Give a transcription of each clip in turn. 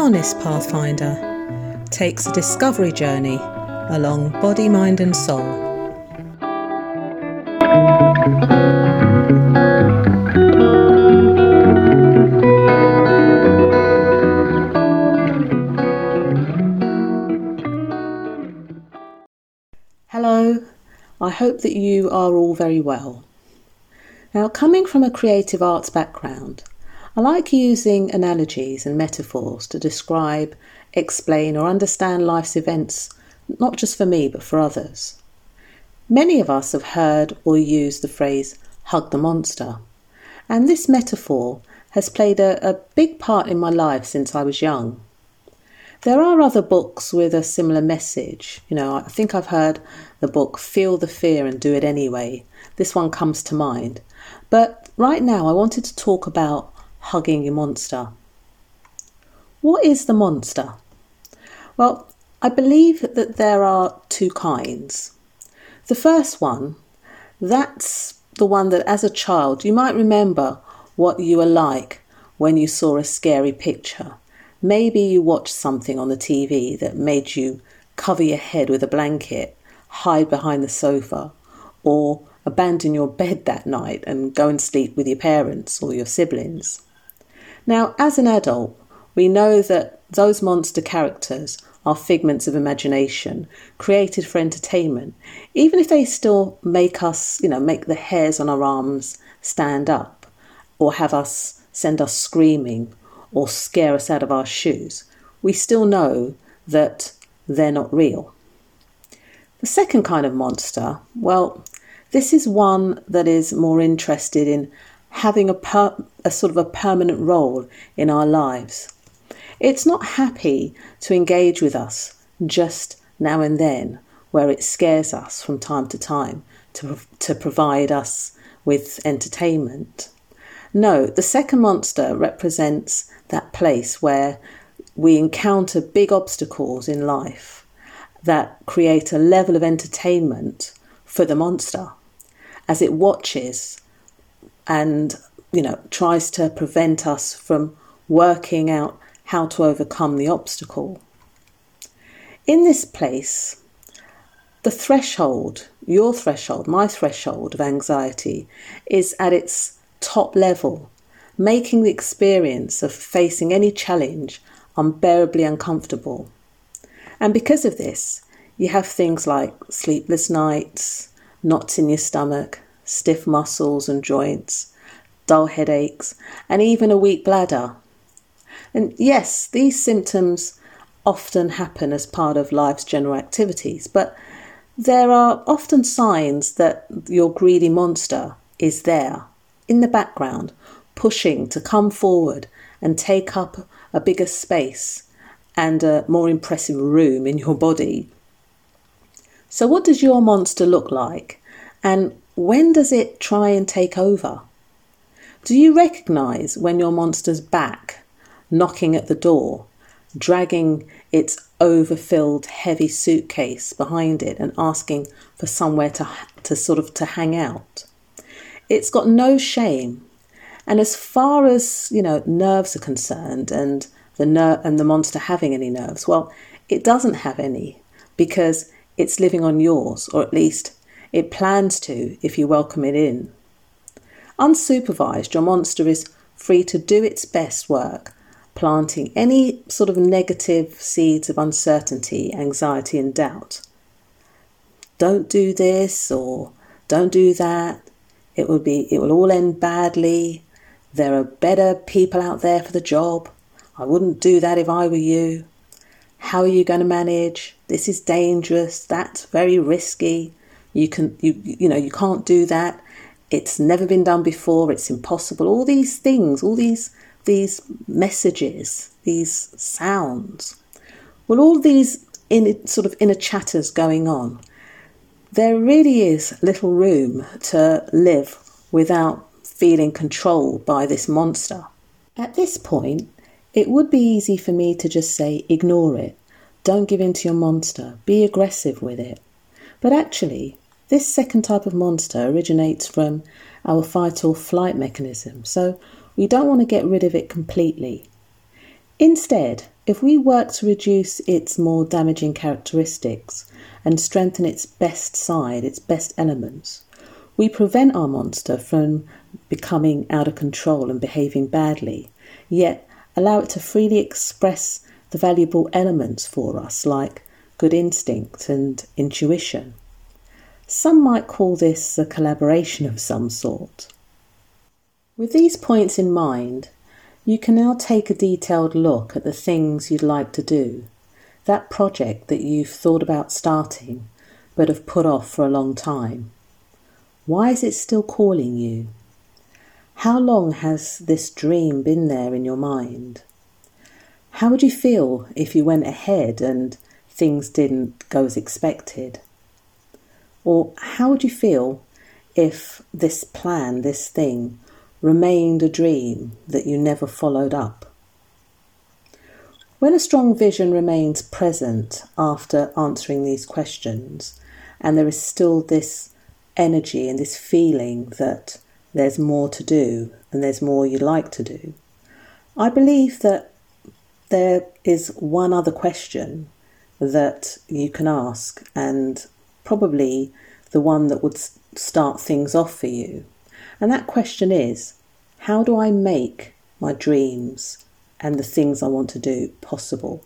Wellness Pathfinder takes a discovery journey along body, mind and soul. Hello, I hope that you are all very well. Now, coming from a creative arts background, I like using analogies and metaphors to describe, explain or understand life's events, not just for me but for others. Many of us have heard or used the phrase hug the monster, and this metaphor has played a big part in my life since I was young. There are other books with a similar message. I think I've heard the book Feel the Fear and Do It Anyway. This one comes to mind. But right now I wanted to talk about hugging your monster. What is the monster? Well, I believe that there are two kinds. The first one, that's the one that as a child you might remember what you were like when you saw a scary picture. Maybe you watched something on the TV that made you cover your head with a blanket, hide behind the sofa, or abandon your bed that night and go and sleep with your parents or your siblings. Now, as an adult, we know that those monster characters are figments of imagination created for entertainment, even if they still make us, make the hairs on our arms stand up or send us screaming or scare us out of our shoes. We still know that they're not real. The second kind of monster, well, this is one that is more interested in having a sort of a permanent role in our lives. It's not happy to engage with us just now and then, where it scares us from time to time to provide us with entertainment. No, the second monster represents that place where we encounter big obstacles in life that create a level of entertainment for the monster as it watches and tries to prevent us from working out how to overcome the obstacle. In this place, the threshold, your threshold, my threshold of anxiety is at its top level, making the experience of facing any challenge unbearably uncomfortable. And because of this, you have things like sleepless nights, knots in your stomach, stiff muscles and joints, dull headaches, and even a weak bladder. And yes, these symptoms often happen as part of life's general activities, but there are often signs that your greedy monster is there, in the background, pushing to come forward and take up a bigger space and a more impressive room in your body. So what does your monster look like? And when does it try and take over? Do you recognise when your monster's back, knocking at the door, dragging its overfilled heavy suitcase behind it and asking for somewhere to hang out? It's got no shame. And as far as, nerves are concerned and the monster having any nerves, well, it doesn't have any because it's living on yours, or at least it plans to if you welcome it in. Unsupervised, your monster is free to do its best work, planting any sort of negative seeds of uncertainty, anxiety and doubt. Don't do this or don't do that. It will all end badly. There are better people out there for the job. I wouldn't do that if I were you. How are you going to manage? This is dangerous. That's very risky. You can't do that. It's never been done before. It's impossible. All these things, all these messages, these sounds. Well, all these inner chatters going on. There really is little room to live without feeling controlled by this monster. At this point, it would be easy for me to just say, ignore it. Don't give in to your monster. Be aggressive with it. But actually, this second type of monster originates from our fight or flight mechanism. So we don't want to get rid of it completely. Instead, if we work to reduce its more damaging characteristics and strengthen its best side, its best elements, we prevent our monster from becoming out of control and behaving badly, yet allow it to freely express the valuable elements for us, like good instinct and intuition. Some might call this a collaboration of some sort. With these points in mind, you can now take a detailed look at the things you'd like to do, that project that you've thought about starting but have put off for a long time. Why is it still calling you? How long has this dream been there in your mind? How would you feel if you went ahead and things didn't go as expected? Or how would you feel if this plan, this thing, remained a dream that you never followed up? When a strong vision remains present after answering these questions, and there is still this energy and this feeling that there's more to do and there's more you'd like to do, I believe that there is one other question that you can ask, and probably the one that would start things off for you. And that question is, how do I make my dreams and the things I want to do possible?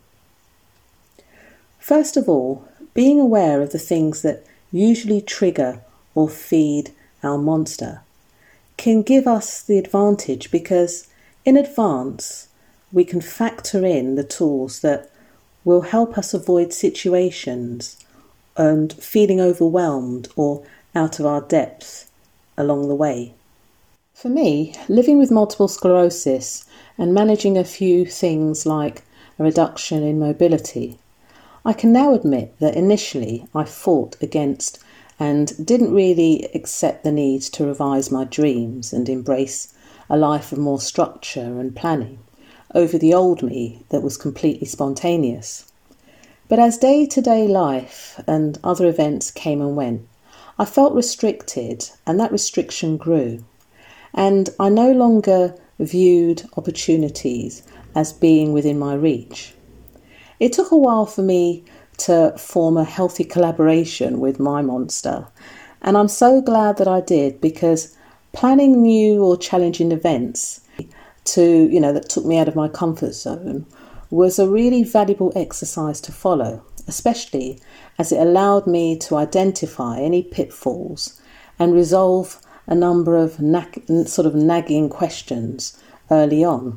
First of all, being aware of the things that usually trigger or feed our monster can give us the advantage, because in advance we can factor in the tools that will help us avoid situations and feeling overwhelmed or out of our depth along the way. For me, living with multiple sclerosis and managing a few things like a reduction in mobility, I can now admit that initially I fought against and didn't really accept the need to revise my dreams and embrace a life of more structure and planning over the old me that was completely spontaneous. But as day-to-day life and other events came and went, I felt restricted, and that restriction grew. And I no longer viewed opportunities as being within my reach. It took a while for me to form a healthy collaboration with my monster, and I'm so glad that I did, because planning new or challenging events that took me out of my comfort zone was a really valuable exercise to follow, especially as it allowed me to identify any pitfalls and resolve a number of nagging questions early on.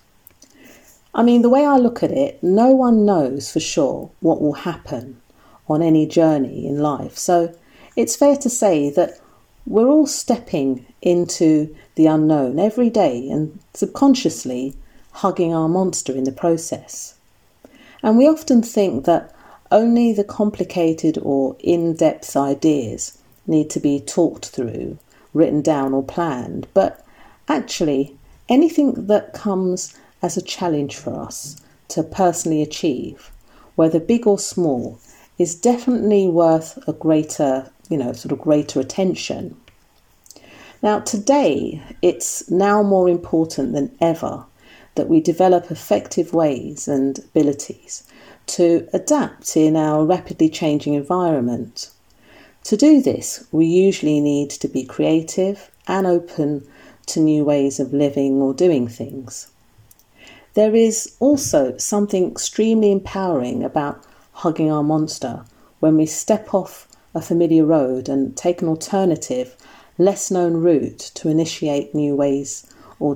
I mean, the way I look at it, no one knows for sure what will happen on any journey in life. So it's fair to say that we're all stepping into the unknown every day and subconsciously hugging our monster in the process. And we often think that only the complicated or in-depth ideas need to be talked through, written down or planned, but actually anything that comes as a challenge for us to personally achieve, whether big or small, is definitely worth a greater attention. Now today, it's now more important than ever that we develop effective ways and abilities to adapt in our rapidly changing environment. To do this, we usually need to be creative and open to new ways of living or doing things. There is also something extremely empowering about hugging our monster when we step off a familiar road and take an alternative, less known route to initiate new ways or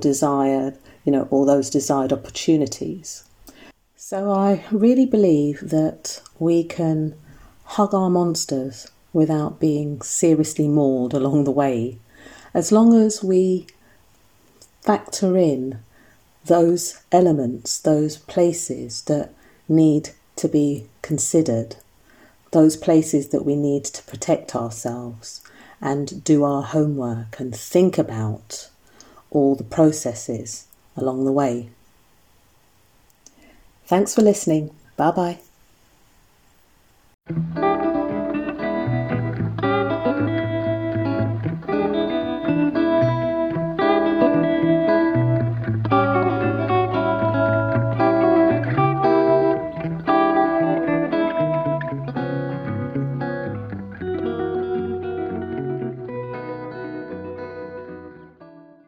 or those desired opportunities. So I really believe that we can hug our monsters without being seriously mauled along the way, as long as we factor in those elements, those places that need to be considered, those places that we need to protect ourselves and do our homework and think about all the processes along the way. Thanks for listening. Bye-bye.